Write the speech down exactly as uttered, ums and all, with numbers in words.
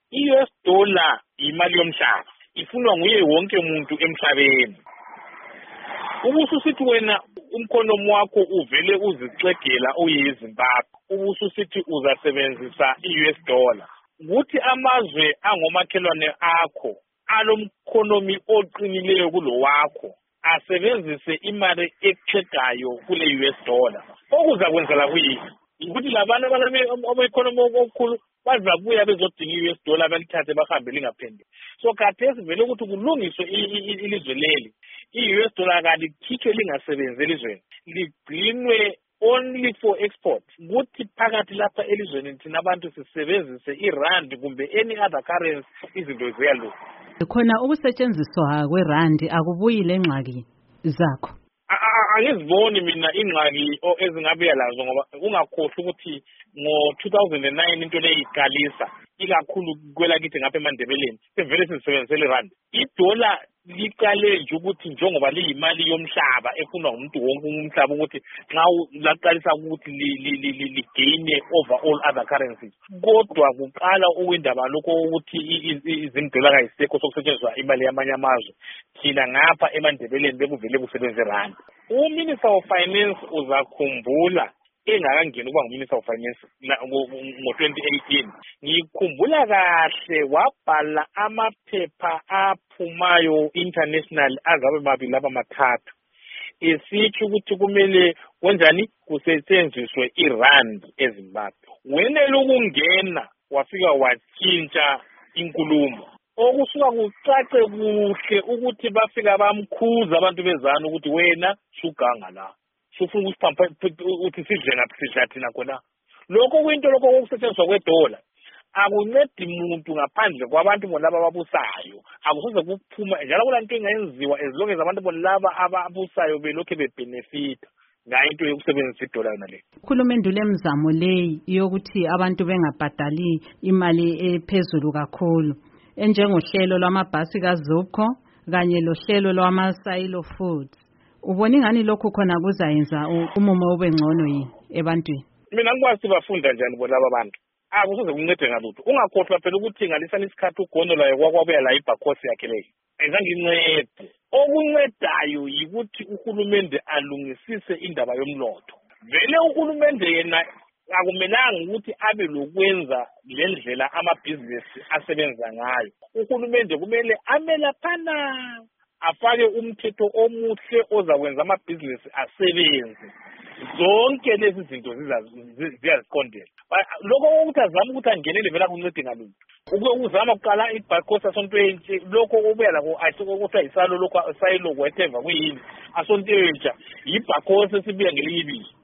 I-U S dollar imali yomhlaba ifunwa nguye wonke umuntu emhlabeni. Ubususithi wena umkhonomi wakho uvele uzixegela uyiZimbabwe, ubususithi uzasebenzisa i-U S dollar. Kuthi amazwe angomakhelwane akho alomkhonomi oqinileyo kulo wakho asebenzise imali exegayo kule U S dollar. Okuzakwenzela kuyini? Ukuthi labantu abeconomy okukhulu bazabuya bezodinga i-U S dollar balithathe bahambe lingaphindi. So khathesi vele ukuthi kulungiswe ilizwe leli, i-U S dollar kalikhitshwe lingasebenzi elizweni, ligcinwe only for export. Kuthi phakathi lapha elizweni thina abantu sisebenzise irandi kumbe any other currency izinto ziyalunga. Khona ukusetshenziswa kwerandi akubuyi lengxaki zakho. Angiziboni mina ingxaki ezingabuya lazo ngoba ungakhohlwa ukuthi ngo two thousand nine into le iqalisa ikakhulu kwelakithi ngapha eMandebeleni sevele sisebenzisela irandi. Idola liqale nje ukuthi njengoba liyimali yomhlaba efunwa umuntu wonke umhlaba ukuthi nxa laqalisa ukuthi ligaine over all other currencies. Kodwa kuqala okwendaba lokho ukuthi izindola kayisekho sokusetshenziswa imali yamanye amazwe. Thina ngapha eMandebeleni bekuvele kusebenza irandi. UMinister of Finance uzakhumbula engakangeni ukuba nguMinister of Finance ngo twenty eighteen. Ngikhumbula kahle wabhala amaphepha aphumayo international azabe mabili laba mathathu. Esithi ukuthi kumele kwenjani kusetshenziswe irand eZimbabwe. Wenela ukungena wafika watshintsha inkulumo. Okusuka kucace kuhle ukuthi bafika bamkhuza abantu bezana ukuthi wena suganga la. Sufuna ukuthi sidle ngaphi sidla thina khona. Lokho kuyinto lokho okusetshenziswa kwedola akuncedi umuntu ngaphandle kwabantu bonaba ababusayo. Akusoze kuphuma njalo kulanto engenziwa as long as abantu bonaba ababusayo belokhe bebenefit ngayinto yokusebenzisa idola yona le. Uhulumende lemizamo leyi yokuthi abantu bengabhadali imali ephezulu kakhulu enjengohlelo lwamabhasi kaZupco kanye lohlelo lwama-silo foods. Ubona ngani lokho khona kuzayenza umumo ube ngcono yini ebantwini? Mina ngikwazi bafunda njani bolaba abantu. Akusoze kuncede ngalutho. Ungakhohlwa phela ukuthi ngalisana isikhathi ugonolayo kwakwabuya la ibhakhosi yakhe leyo. Ayizange incede. Okuncedayo yikuthi uhulumende alungisise indaba yomnotho. Vele uhulumende yena akumelanga ukuthi abe lokwenza lendlela amabhizinisi asebenza ngayo. Uhulumende kumele amela phana afake umthetho omuhle ozakwenza amabhizinisi asebenze. Zonke lezi zinto ziyaziqondela. Lokho ukuthi azama ukuthi angenele vela kuncede ngalutho. Ukuzama ukuqala ibhakhosi asontwentshe lokho obuya lako ayisokuthiwa isalo lokho sayilo whatever kuyini asontwentsha ibhakhosi sibuya ngelinye ibizo.